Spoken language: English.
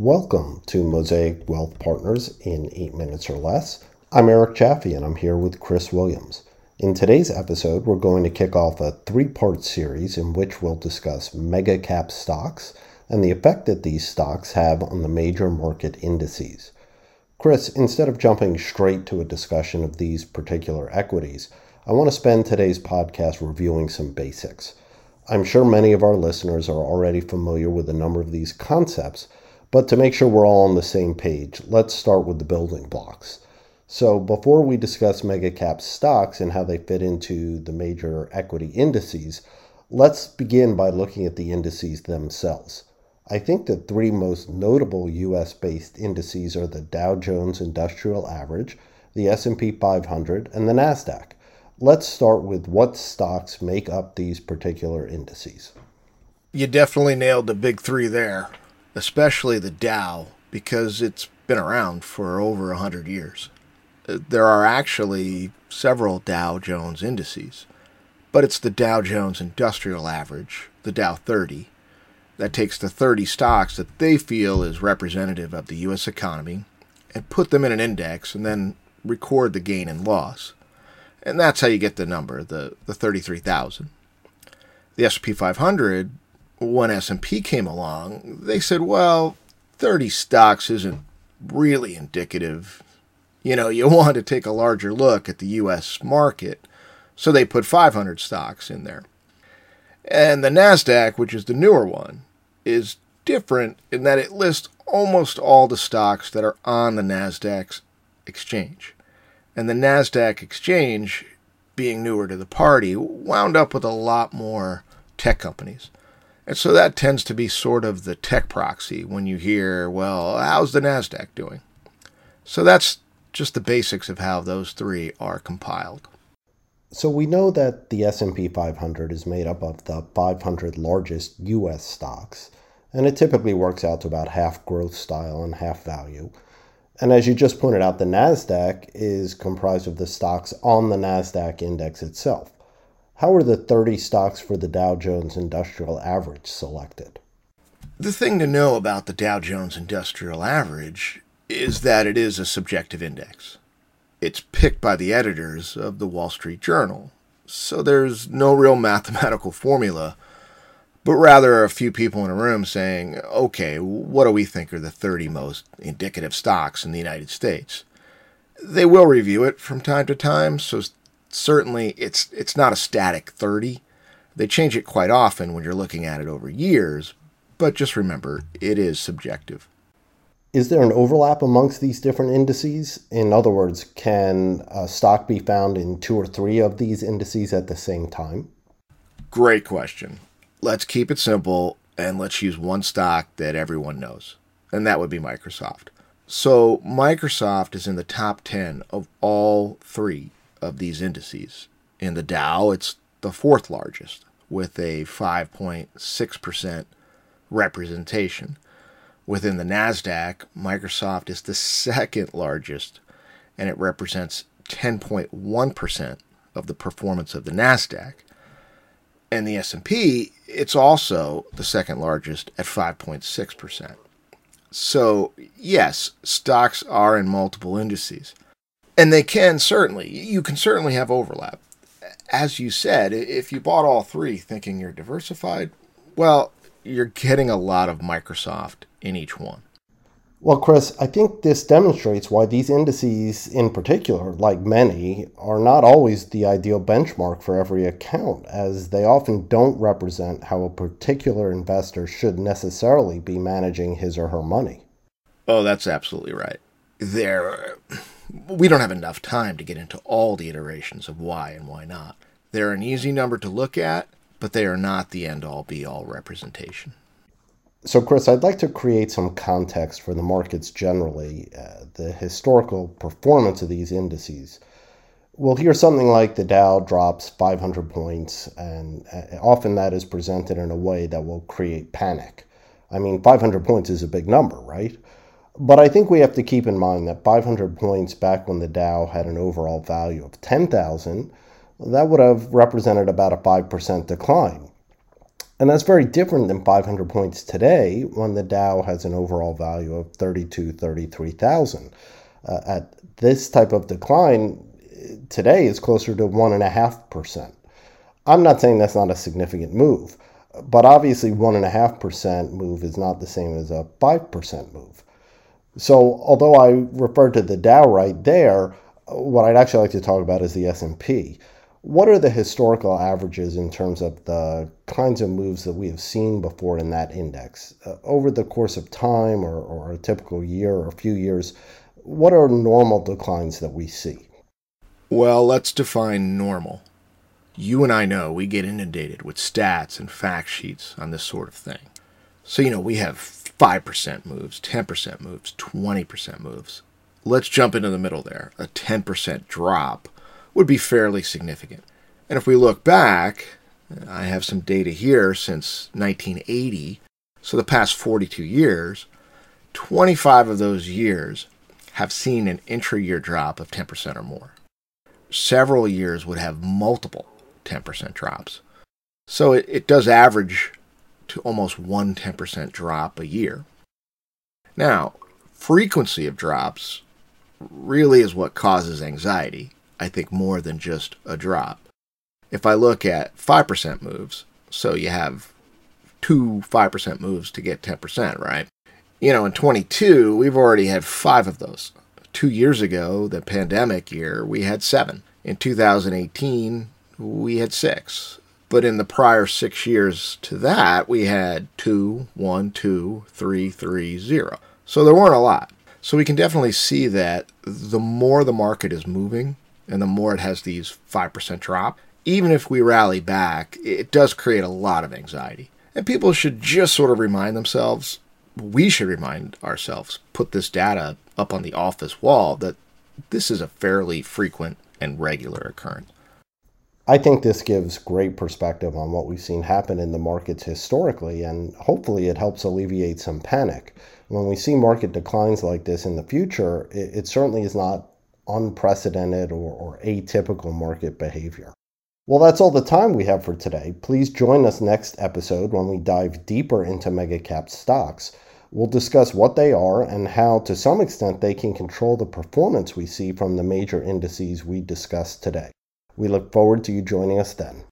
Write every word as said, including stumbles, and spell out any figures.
Welcome to Mosaic Wealth Partners in eight minutes or less. I'm Eric Chaffee and I'm here with Chris Williams. In today's episode, we're going to kick off a three-part series in which we'll discuss mega cap stocks and the effect that these stocks have on the major market indices. Chris, instead of jumping straight to a discussion of these particular equities, I want to spend today's podcast reviewing some basics. I'm sure many of our listeners are already familiar with a number of these concepts, but to make sure we're all on the same page, let's start with the building blocks. So before we discuss mega cap stocks and how they fit into the major equity indices, let's begin by looking at the indices themselves. I think the three most notable U S-based indices are the Dow Jones Industrial Average, the S and P five hundred, and the NASDAQ. Let's start with what stocks make up these particular indices. You definitely nailed the big three there, especially the Dow, because it's been around for over one hundred years. There are actually several Dow Jones indices, but it's the Dow Jones Industrial Average, the Dow thirty, that takes the thirty stocks that they feel is representative of the U S economy and put them in an index and then record the gain and loss. And that's how you get the number, the, the thirty-three thousand. The S and P five hundred, when S and P came along, they said, well, thirty stocks isn't really indicative. You know, you want to take a larger look at the U S market, so they put five hundred stocks in there. And the NASDAQ, which is the newer one, is different in that it lists almost all the stocks that are on the NASDAQ's exchange. And the NASDAQ exchange, being newer to the party, wound up with a lot more tech companies. And so that tends to be sort of the tech proxy when you hear, well, how's the NASDAQ doing? So that's just the basics of how those three are compiled. So we know that the S and P five hundred is made up of the five hundred largest U S stocks, and it typically works out to about half growth style and half value. And as you just pointed out, the NASDAQ is comprised of the stocks on the NASDAQ index itself. How are the thirty stocks for the Dow Jones Industrial Average selected? The thing to know about the Dow Jones Industrial Average is that it is a subjective index. It's picked by the editors of the Wall Street Journal, so there's no real mathematical formula, but rather a few people in a room saying, okay, what do we think are the thirty most indicative stocks in the United States? They will review it from time to time, so certainly it's it's not a static thirty. They change it quite often when you're looking at it over years, but just remember, it is subjective. Is there an overlap amongst these different indices? In other words, can a stock be found in two or three of these indices at the same time? Great question. Let's keep it simple and let's use one stock that everyone knows, and that would be Microsoft. So Microsoft is in the top ten of all three of these indices. In the Dow, it's the fourth largest with a five point six percent representation. Within the NASDAQ, Microsoft is the second largest, and it represents ten point one percent of the performance of the NASDAQ. And the S and P, it's also the second largest at five point six percent. So, yes, stocks are in multiple indices. And they can certainly, you can certainly have overlap. As you said, if you bought all three thinking you're diversified, well, you're getting a lot of Microsoft in each one. Well, Chris, I think this demonstrates why these indices in particular, like many, are not always the ideal benchmark for every account, as they often don't represent how a particular investor should necessarily be managing his or her money. Oh, that's absolutely right. There, we don't have enough time to get into all the iterations of why and why not. They're an easy number to look at, but they are not the end-all be-all representation. So, Chris, I'd like to create some context for the markets generally, uh, the historical performance of these indices. We'll hear something like the Dow drops five hundred points, and uh, often that is presented in a way that will create panic. I mean, five hundred points is a big number, right? But I think we have to keep in mind that five hundred points back when the Dow had an overall value of ten thousand, that would have represented about a five percent decline. And that's very different than five hundred points today when the Dow has an overall value of thirty-two, thirty-three thousand. Uh, at this type of decline, today is closer to one point five percent. I'm not saying that's not a significant move, but obviously one point five percent move is not the same as a five percent move. So although I referred to the Dow right there, what I'd actually like to talk about is the S and P. What are the historical averages in terms of the kinds of moves that we have seen before in that index? Uh, over the course of time or, or a typical year or a few years, what are normal declines that we see? Well, let's define normal. You and I know we get inundated with stats and fact sheets on this sort of thing. So, you know, we have five percent moves, ten percent moves, twenty percent moves. Let's jump into the middle there. A ten percent drop would be fairly significant. And if we look back, I have some data here since nineteen eighty, so the past forty-two years, twenty-five of those years have seen an intra-year drop of ten percent or more. Several years would have multiple ten percent drops. So it, it does average to almost one ten percent drop a year. Now, frequency of drops really is what causes anxiety, I think, more than just a drop. If I look at five percent moves, so you have two five percent moves to get ten percent, right? You know, in twenty-two, we've already had five of those. Two years ago, the pandemic year, we had seven. In two thousand eighteen, we had six. But in the prior six years to that, we had two, one, two, three, three, zero. So there weren't a lot. So we can definitely see that the more the market is moving and the more it has these five percent drop, even if we rally back, it does create a lot of anxiety. And people should just sort of remind themselves, we should remind ourselves, put this data up on the office wall, that this is a fairly frequent and regular occurrence. I think this gives great perspective on what we've seen happen in the markets historically, and hopefully it helps alleviate some panic. When we see market declines like this in the future, it, it certainly is not unprecedented or, or atypical market behavior. Well, that's all the time we have for today. Please join us next episode when we dive deeper into mega cap stocks. We'll discuss what they are and how, to some extent, they can control the performance we see from the major indices we discussed today. We look forward to you joining us then.